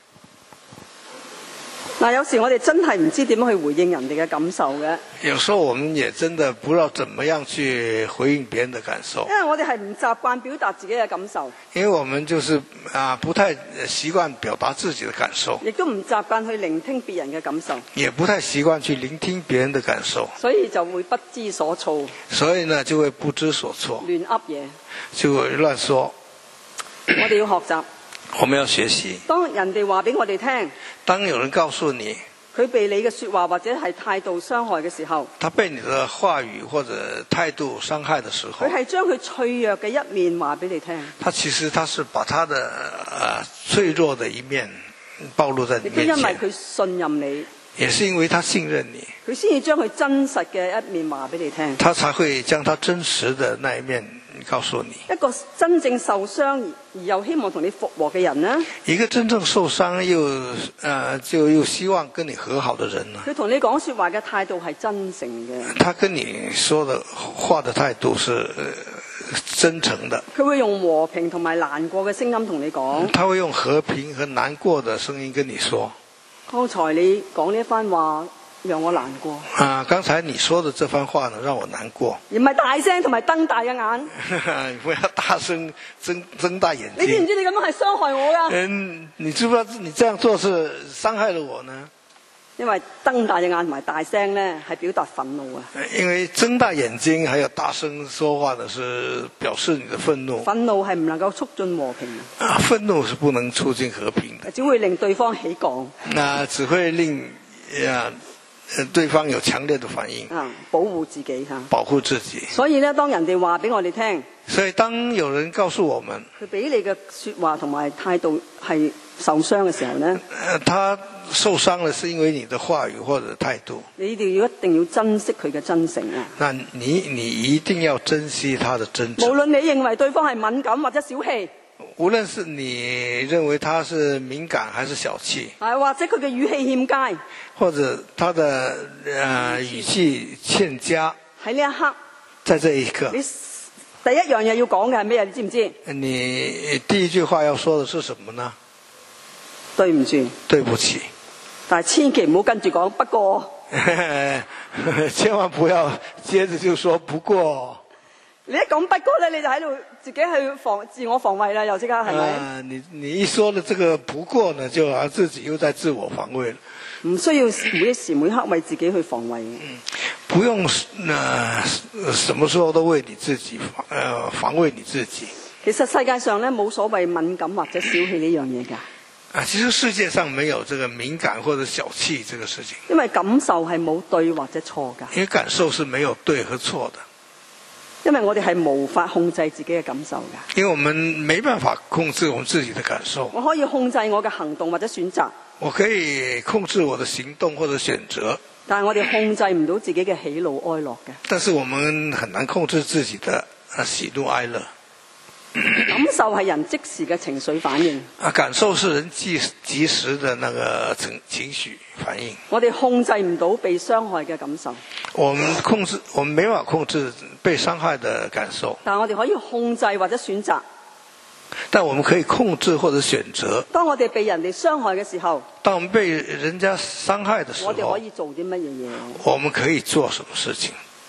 嗱，有時我哋真係唔知點樣去回應人哋嘅感受嘅。 有時候我們也真的不知道怎麼樣去回應別人的感受。 因為我哋係唔習慣表達自己嘅感受。 因為我們就是不太習慣表達自己的感受。 亦都唔習慣去聆聽別人嘅感受。 也不太習慣去聆聽別人的感受。 所以就會不知所措。 所以呢就會不知所措。 亂噏嘢。 就會亂說。 我哋要學習。 我們要學習。 當人哋話俾我哋聽， 當有人告訴你， 佢被你嘅說話或者係態度傷害嘅時候， 他被你的話語或者態度傷害的時候， 佢係將佢脆弱嘅一面話俾你聽。 他其實他是把他的脆弱的一面暴露在你面前。 亦都因為佢信任你， 也是因為他信任你， 佢先至將佢真實嘅一面話俾你聽。 他才會將他真實的那一面告訴你。 一個真正受傷而又希望同你復和嘅人呢？ 一個真正受傷又希望跟你和好的人呢？ 佢同你講說話嘅態度係真誠嘅。 他跟你說的話的態度是真誠的。 佢會用和平同埋難過嘅聲音同你講。 他會用和平和難過的聲音跟你說。 剛才你講呢一番話讓我難過。 剛才你說的這番話呢，讓我難過。 而唔係大聲同埋瞪大嘅眼。 不要大聲睜大眼睛。 你知唔知你咁樣係傷害我㗎？ 你知不知道你這樣做是傷害了我呢？ 因為瞪大隻眼同埋大聲呢係表達憤怒啊。 因為睜大眼睛還有大聲說話呢，是表示你的憤怒。 憤怒係唔能夠促進和平。 憤怒是不能促進和平的。 只會令對方起槓。 只會令對方有強烈的反應。 保護自己嚇。 保護自己。 所以呢，當人哋話俾我哋聽， 所以當有人告訴我們， 佢俾你嘅說話同埋態度係受傷嘅時候呢， 他受傷了是因為你的話語或者態度。 你哋一定要珍惜佢嘅真誠啊！ 那你一定要珍惜他的真誠。 無論你認為對方係敏感或者小氣， 無論是你認為他是敏感還是小氣， 或者佢嘅語氣欠佳， 或者他的語氣欠佳， 喺呢一刻， 在這一刻， 你第一樣嘢要講嘅係咩？你知唔知？ 你第一句話要說的是什麼呢？ 對唔住， 對不起。 但係千祈唔好跟住講不過， 千萬不要接着就說不過。 你一講不過咧，你就喺度自己去自我防衛啦，又即刻係咪？ 你一說了這個不過呢，就自己又在自我防衛了。 唔需要每一時每刻為自己去防衛。 不用什麼時候都為你自己防衛你自己。 其實世界上咧冇所謂敏感或者小氣呢樣嘢㗎。 其實世界上沒有這個敏感或者小氣這個事情。 因為感受係冇對或者錯㗎。 因為感受是沒有對和錯的。 因為我哋係無法控制自己嘅感受㗎。 因為我們沒辦法控制我們自己的感受。 我可以控制我嘅行動或者選擇。 我可以控制我的行動或者選擇。 但係我哋控制唔到自己嘅喜怒哀樂嘅。 但是我們很難控制自己的喜怒哀樂。 感受係人即時嘅情緒反應。 感受是人即時的那個情緒反應。 我哋控制唔到被傷害嘅感受。 我們沒辦法控制被傷害的感受。 但我哋可以控制或者選擇。 但我們可以控制或者選擇。 當我哋被人哋傷害嘅時候， 當我們被人家傷害的時候， 我哋可以做啲乜嘢嘢？ 我們可以做什麼事情？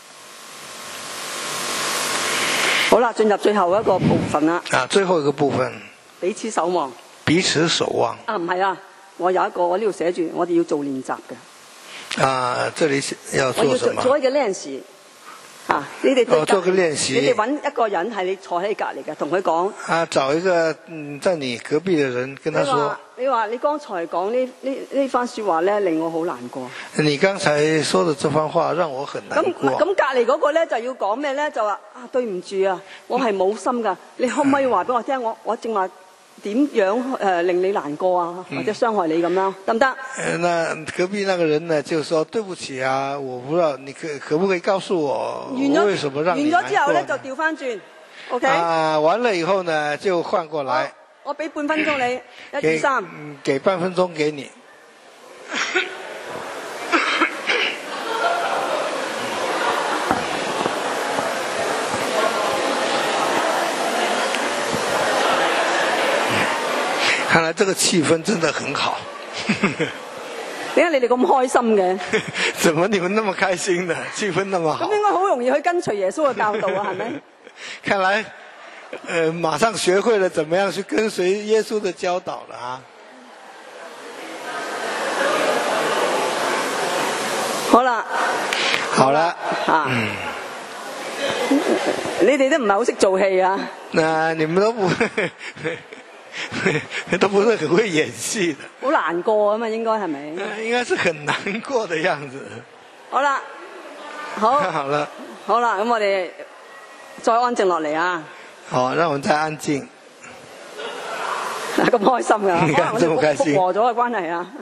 好啦，進入最後一個部分啦。 最後一個部分， 彼此守望。 彼此守望。 唔係啊，我有一個，我呢度寫住，我哋要做練習嘅。 這裡要做什麼？ 做一個練習。你哋做個練習。 你哋揾一個人係你坐喺隔離嘅，同佢講。 找一個在你隔壁嘅人，跟他說。 你話你剛才講呢番說話咧，令我好難過。 你剛才說的這番話讓我很難過。 咁隔離嗰個咧就要講咩咧？就話對唔住啊，我係冇心噶，你可唔可以話俾我聽？我正話點樣令你難過啊，或者傷害你咁樣，得唔得？ 那隔壁那個人呢就說對不起啊，我不知道你可不可以告訴我為什麼讓你難過？ 完咗之後咧就調翻轉 ，OK？ 完了以後呢就換過來。 我俾半分鐘你，一給二三。 給半分鐘給你。看來這個氣氛真的很好。 點解你哋咁開心嘅？ 怎麼你們那麼開心呢？氣氛那麼好。 咁應該好容易去跟隨耶穌嘅教導啊，係咪？ 看來，馬上學會了怎麼樣去跟隨耶穌的教導了啊！ 好啦， 好了， 你哋都唔係好識做戲啊？ 那你們都不都不是很會演戲的。 好難過啊嘛，應該係咪？ 應該是很難過的樣子。 好啦，好， 好了， 好啦，咁我哋再安靜落嚟啊！ 好，讓我們再安靜。 咁開心㗎， 你看這麼開心， 復和咗嘅關係啊！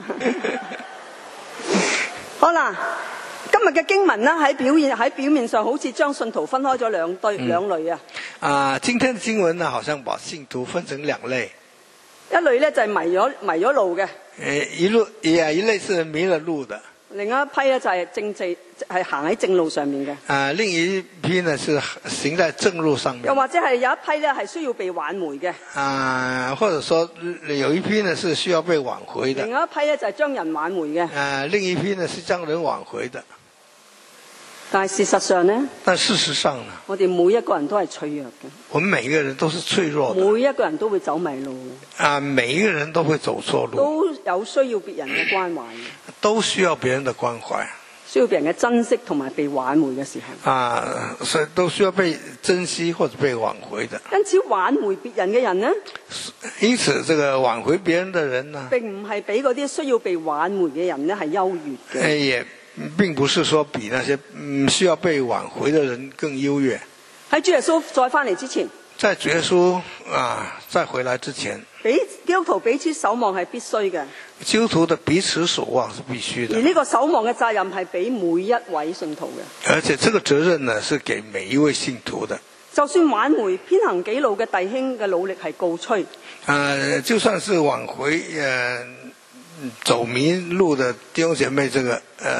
好啦，今日嘅經文呢，喺表面上好似將信徒分開咗兩類啊。 今天的經文呢，好像把信徒分成兩類。 一類呢就係迷咗路嘅， 一類是迷了路的。 另一批呢就係係行喺正路上面嘅。 另一批呢是行在正路上面。 又或者係有一批呢係需要被挽回嘅。 或者說有一批呢是需要被挽回的。 另一批呢就係將人挽回嘅。 另一批呢是將人挽回的。 但係事實上呢？ 我哋每一個人都係脆弱嘅。 我們每一個人都是脆弱的。 每一個人都會走迷路。 每一個人都會走錯路。 都有需要別人嘅關懷。 都需要別人的關懷。 需要別人嘅珍惜同埋被挽回嘅時候。 所以都需要被珍惜或者被挽回的。 因此挽回別人嘅人呢？ 因此，這個挽回別人的人呢？ 並唔係比嗰啲需要被挽回嘅人呢係優越嘅。 也並不是說比那些需要被挽回的人更優越。 喺主耶穌再翻嚟之前， 在主耶穌再回來之前， 基督徒彼此守望係必須嘅。 基督徒的彼此守望是必須的。 而呢個守望嘅責任係俾每一位信徒嘅。 而且這個責任呢，是給每一位信徒的。 就算挽回偏行己路嘅弟兄嘅努力係告吹。 就算是挽回走迷路的弟兄姐妹，這個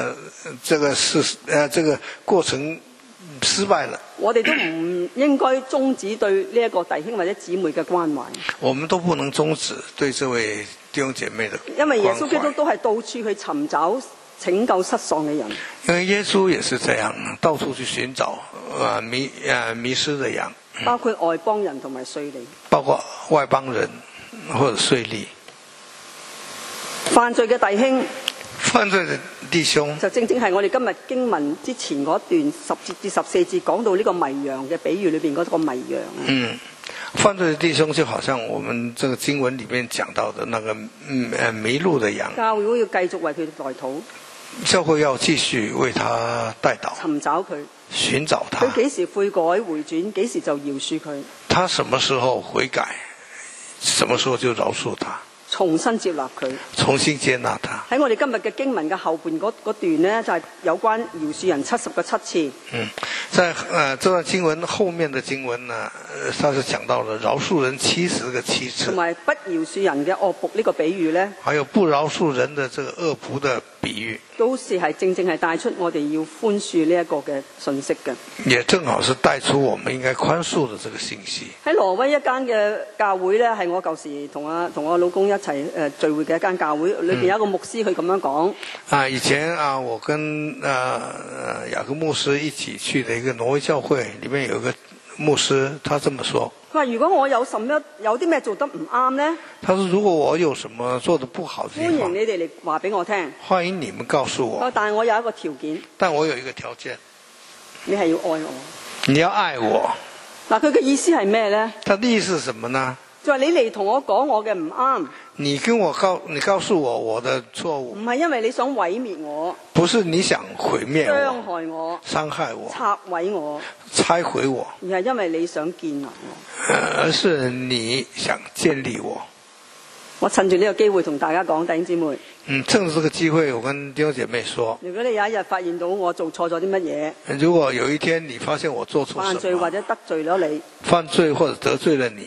過程失敗了， 我哋都唔應該終止對呢一個弟兄或者姊妹嘅關懷。 我們都不能終止對這位弟兄姐妹的關懷。 因為耶穌基督都係到處去尋找拯救失喪嘅人。 因為耶穌也是這樣，到處去尋找迷失的羊， 包括外邦人同埋稅吏， 包括外邦人或者稅吏。 犯罪嘅弟兄， 犯罪的弟兄就正係我哋今日經文之前嗰段10節至14節講到呢個迷羊嘅比喻裏邊嗰個迷羊。 犯罪的弟兄就好像我們這個經文裏面講到的那個迷路的羊。 教會要繼續為佢代禱， 教會要繼續為他代禱， 尋找佢， 尋找他。 佢幾時悔改回轉，幾時就饒恕佢。 他什麼時候悔改，什麼時候就饒恕他。 重新接納佢， 重新接納他。 喺我哋今日嘅經文嘅後半嗰段呢，就係有關饒恕人70個7次。 在這段經文後面的經文呢，它是講到了饒恕人70個7次， 同埋不饒恕人嘅惡僕呢個比喻呢， 還有不饒恕人的這個惡僕的比喻， 都是係正係帶出我哋要寬恕呢一個嘅信息嘅。 也正好是帶出我們應該寬恕的這個信息。 喺挪威一間嘅教會呢，係我舊時同我老公一齊聚會嘅一間教會，裏邊有一個牧師佢咁樣講。 以前我跟雅各牧師一起去的一個挪威教會，裏面有一個牧師，他這麼說。 佢話：如果我有啲咩做得唔啱呢？ 他說：如果我有什麼做得不好的地方， 歡迎你哋嚟話俾我聽。 歡迎你們告訴我。 但係我有一個條件。 但我有一個條件。 你係要愛我。 你要愛我。 嗱，佢嘅意思係咩呢？ 他的意思是什麼呢？ 就係你嚟同我講我嘅唔啱。 你告訴我的錯誤。 唔係因為你想毀滅我。 不是你想毀滅我。 傷害我。 傷害我。 拆毀我。 拆毀我。 而係因為你想建立我。 而是你想建立我。 我趁住呢個機會同大家講，弟兄姊妹。 趁着這個機會，我跟弟兄姐妹說： 如果你有一日發現到我做錯咗啲乜嘢， 如果有一天你發現我做錯什麼， 犯罪或者得罪咗你， 犯罪或者得罪了你，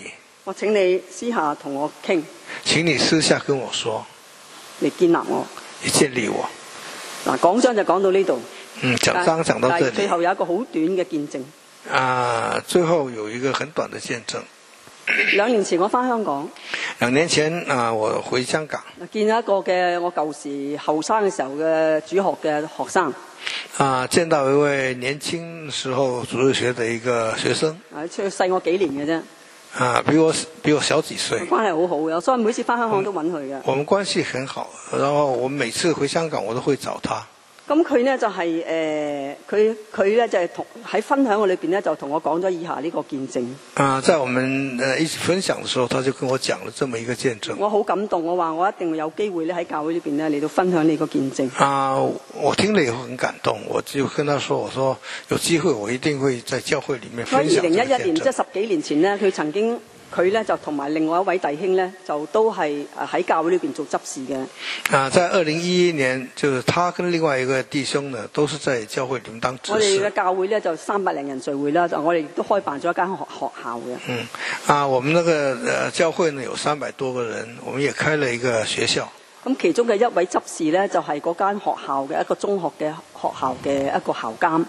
我請你私下同我傾， 請你私下跟我說， 嚟建立我。 你建立我。 嗱，講章就講到呢度。 講章講到這裡。 最後有一個好短嘅見證。 最後有一個很短的見證。 2年前我返香港。 2年前我回香港。 見一個嘅我舊時後生嘅時候嘅主學嘅學生。 見到一位年輕時候主日學的一個學生。 佢細我幾年嘅啫。 比我小幾歲。關係好好嘅，所以每次返香港都揾佢嘅。 我們關係很好，然後我每次回香港我都會找他。咁佢呢就係佢呢就係喺分享嘅裏邊呢就同我講咗以下呢個見證。 在我們一起分享嘅時候，他就跟我講了這麼一個見證。我好感動，我話我一定會有機會呢喺教會裏邊呢嚟到分享呢個見證。 我聽了以後很感動，我就跟他說：我說有機會我一定會在教會裡面分享這個見證。 2011年即係10幾年前呢，佢曾經。佢呢就同埋另外一位弟兄呢，就都係喺教會裏邊做執事嘅。 在2011年，就是他跟另外一個弟兄呢，都是在教會裡面當執事。我哋嘅教會呢，就300多人聚會啦，我哋亦都開辦咗一間學校嘅。我們那個教會呢有300多個人，我們也開了一個學校。咁其中嘅一位執事呢，就係嗰間學校嘅一個中學嘅學校嘅一個校監。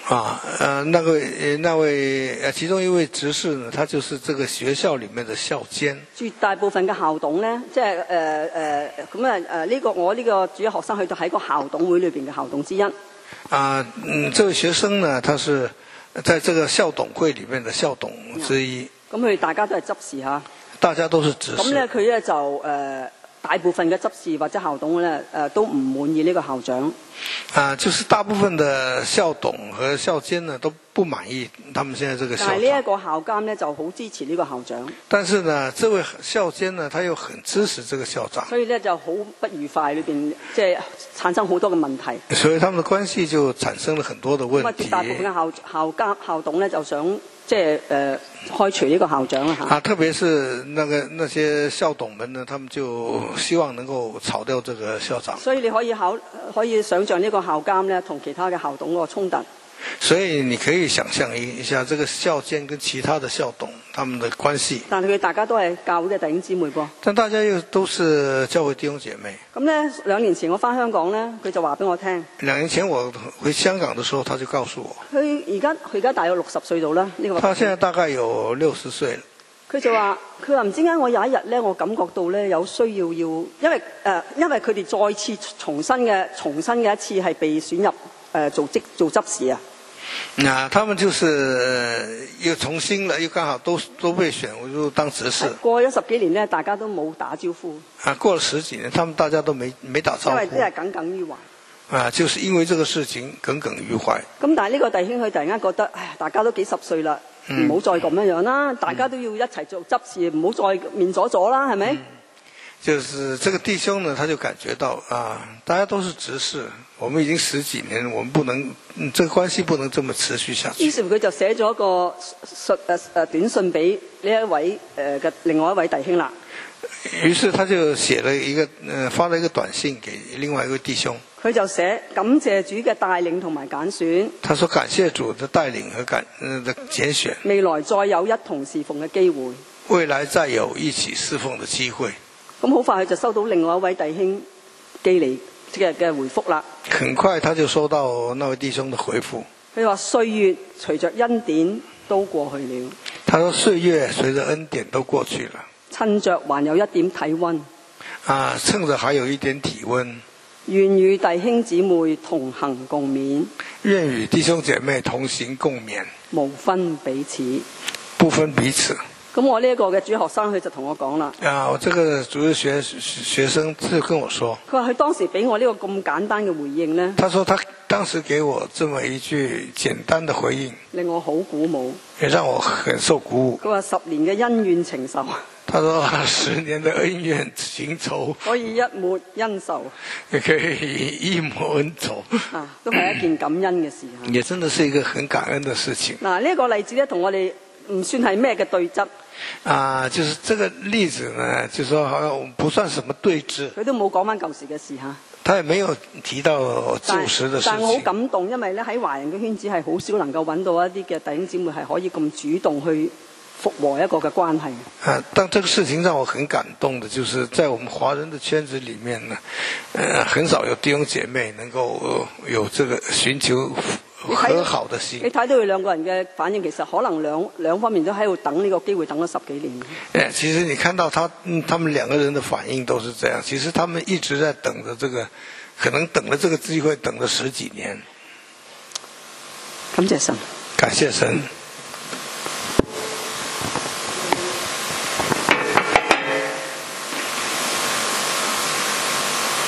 那位其中一位執事呢，他就是這個學校裡面的校監。 絕大部分嘅校董呢，即係呢個我呢個主要學生去到喺個校董會裏邊嘅校董之一。 這位學生呢，他是在這個校董會裡面的校董之一。 咁佢大家都係執事嚇。 大家都是執事。咁呢，佢呢就大部分嘅執事或者校董呢，都唔滿意呢個校長。 就是大部分的校董和校監呢都不滿意他們現在這個校長。但係呢一個校監呢就好支持呢個校長。但是呢，這位校監呢，他又很支持這個校長。所以呢就好不愉快，裏邊即係產生好多嘅問題。所以他們的關係就產生了很多的問題。大部分嘅校董呢就想即係開除呢個校長啦嚇。特別是那些校董們呢，他們就希望能夠炒掉這個校長。所以你可以想象呢個校監呢同其他嘅校董個衝突。所以你可以想象一下，這個校監跟其他的校董他們的關係。但係佢大家都係教會嘅弟兄姊妹噃。但大家又都是教會弟兄姐妹。咁呢2年前我返香港呢，佢就話俾我聽。2年前我回香港的時候，他就告訴我。佢而家大約60歲度啦，呢個。他現在大概有60歲了。佢就話：佢話唔知點解我有一日呢，我感覺到呢有需要因為佢哋再次重新嘅一次係被選入做執事啊。他們就是又重新了，又剛好都被選入當執事。過咗10幾年呢，大家都冇打招呼。過了10幾年，他們大家都沒打招呼。因為真係耿耿於懷。就是因為這個事情耿耿於懷。咁但係呢個弟兄佢突然間覺得，唉，大家都幾十歲啦。唔好再咁樣啦，大家都要一齊做執事，唔好再面阻阻啦，係咪？就是這個弟兄呢，他就感覺到大家都是執事，我們已經10幾年，我們不能，這個關係不能這麼持續下去。於是佢就寫咗個短信俾呢一位嘅另外一位弟兄啦。於是他就寫了一個發了一個短信給另外一位弟兄。佢就寫感謝主嘅帶領同埋揀選。他說感謝主的帶領和的揀選。未來再有一同侍奉嘅機會。未來再有一起侍奉的機會。咁好快佢就收到另外一位弟兄寄嚟嘅回覆啦。很快他就收到那位弟兄的回覆。佢話歲月隨着恩典都過去了。他說歲月隨着恩典都過去了。趁着還有一點體溫。趁着還有一點體溫。願與弟兄姊妹同行共勉。願與弟兄姐妹同行共勉。無分彼此。不分彼此。咁我呢一個嘅主學生佢就同我講啦。我這個主日學生就跟我說。佢話佢當時俾我呢個咁簡單嘅回應呢。他說他當時給我這麼一句簡單的回應。令我好鼓舞。也讓我很受鼓舞。佢話10年嘅恩怨情仇。他說10年的恩怨情仇可以一抹恩仇，也可以一抹恩仇。都係一件感恩嘅事。也真的是一個很感恩的事情。嗱，呢個例子咧，同我哋唔算係咩嘅對質。就是這個例子呢，就是說好像不算什麼對質。佢都冇講翻舊時嘅事吓。他也沒有提到舊時的事情。但我好感動，因為咧喺華人嘅圈子係好少能夠揾到一啲嘅弟兄姊妹係可以咁主動去復和一個嘅關係。 但這個事情讓我很感動的，就是在我們華人的圈子裡面呢，很少有弟兄姐妹能夠有這個尋求和好的心。 你睇到佢兩個人嘅反應，其實可能兩方面都喺度等呢個機會，等咗10幾年。 其實你看到他們兩個人的反應都是這樣，其實他們一直在等着這個，可能等了這個機會等了10幾年。 感謝神， 感謝神。